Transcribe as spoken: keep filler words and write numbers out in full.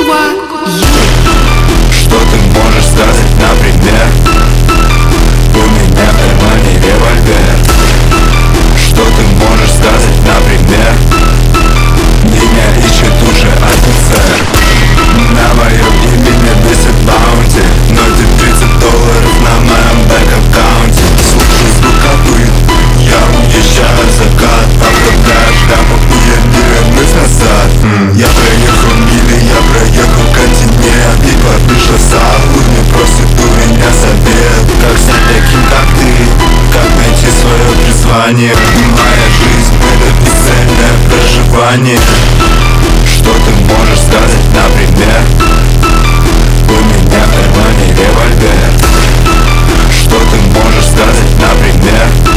Кукла Юрий. Что ты можешь сказать, например? У меня в кармане револьвер. Что ты можешь сказать, например? Меня ищет уже офицер. На моем имени висит баунти, ноль тридцать долларов на моем бэк-аккаунте. Слушай звук копыт, я уезжаю в закат. Оставляю шляпу и я не вернусь назад. М, Я проехал мили, я проехал континент. И подпишешь саху, не просит у меня совет. Как стать таким, как ты, как найти свое призвание. Моя жизнь — это бесцельное проживание. Что ты можешь сказать, например? У меня в кармане револьвер. Что ты можешь сказать, например?